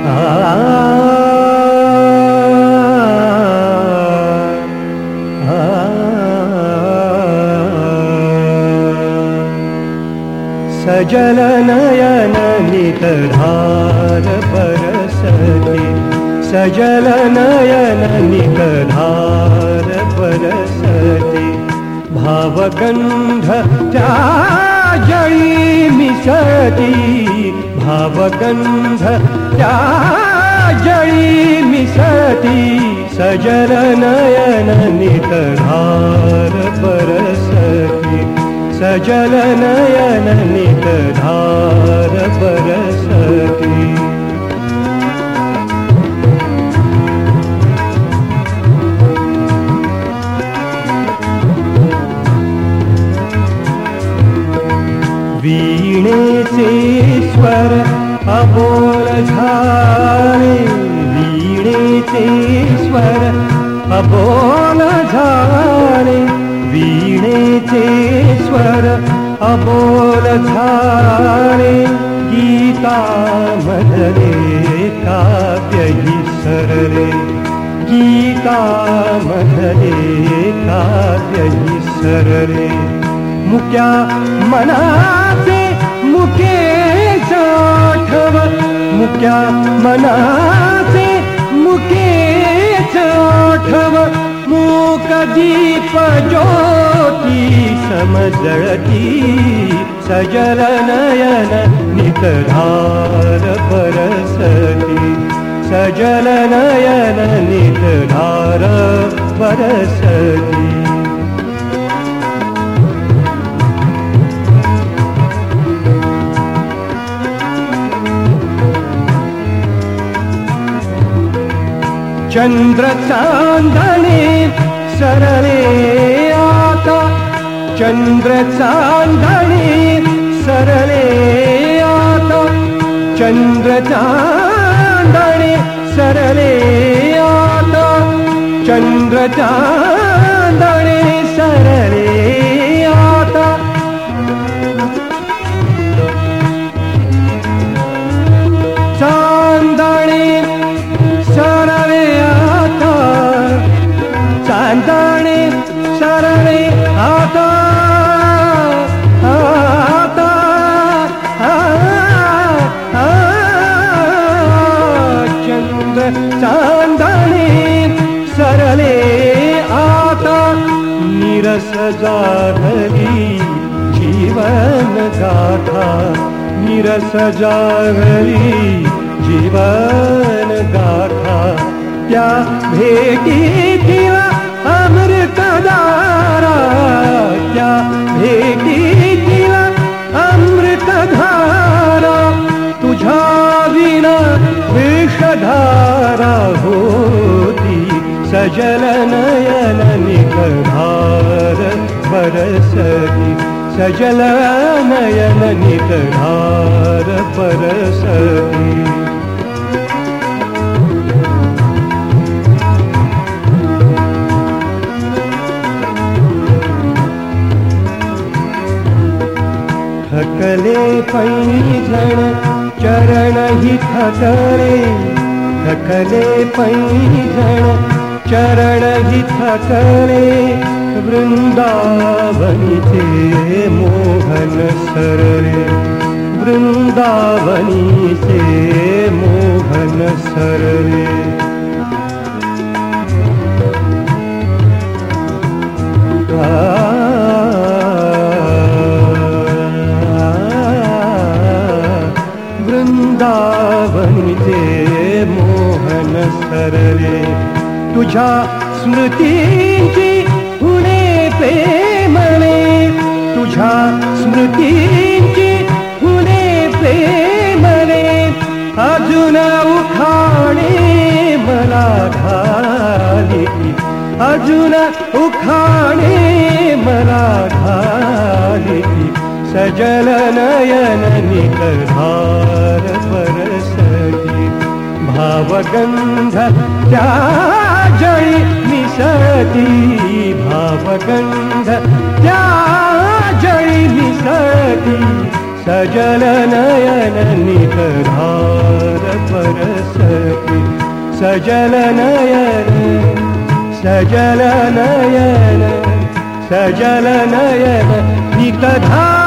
सजल नयन नितधार बरसती, सजल नयन नितधार बरसती, भावगंध त्याजळी मिसती, भावगंध त्याजळी मिसती, सजल नयन नितधार बरसती, सजल नयन नितधार बरसती। वीणेचे स्वर अबोल झाले, वीणेचे स्वर अबोल झाले, वीणेचे स्वर अबोल झाले, गीतामधले काव्य विसरले, गीतामधले काव्य विसरले, मुक्या मनाचे मुकेच आठवत, मुक्या मनाचे मुकेच आठवत, मूक दीप ज्योती समजळती, सजल नयन नितधार बरसती, सजल नयन नितधार बरसती। चंद्र चांदणे सरले आता, चंद्र चांदणे सरले आता, चंद्र चांदणे सरले आता, चंद्र चांदणे सरले आता, चांदणे सरले आता, चांदणे सरले आता, आता चंद्र चांदणे सरले आता, निरस जागली जीवन गाथा, निरस जागली जीवन गाथा, त्या भेटीतील अमृतधारा, त्या भेटीतील अमृतधारा, तुझ्या विना विषधारा होती, सजल नयन नितधार बरसती, सजल नयन नितधार बरसती। थकले पैंजण चरण ही थकले, थकले पैंजण चरण ही थकले, वृंदावनीचे मोहन सरले, वृंदावनीचे मोहन सरले, वृंदावनीचे मोहन सरले, तुझ्या स्मृतींची फुले प्रेमळे, तुझ्या स्मृतींची फुले प्रेमळे, अजून उखाणे मला घाली, अजून उखाणे मला घाली, सजल नयन नितधार बरसती, भावगंध त्याजळी मिसती, भावगंध त्याजळी मिसती, सजल नयन नितधार बरसती। सजल नयन सजल नयन सजल नयन नितधा